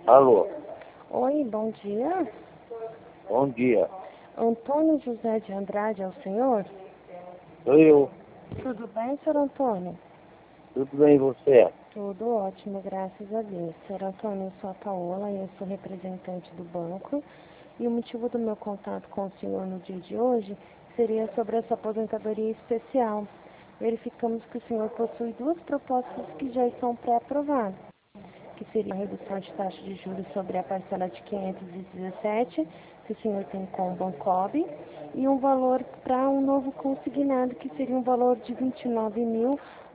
Alô, Oi, bom dia. bom dia. Antônio José de Andrade é o senhor? Sou eu. Tudo bem, senhor Antônio? Tudo bem e você? Tudo ótimo, graças a Deus. Senhor Antônio, eu sou a Paola e eu sou representante do banco. E o motivo do meu contato com o senhor no dia de hoje seria sobre essa aposentadoria especial. Verificamos que o senhor possui duas propostas que já estão pré-aprovadas, que seria a redução de taxa de juros sobre a parcela de 517, que o senhor tem com o Bancob, e um valor para um novo consignado, que seria um valor de R$ 29.000.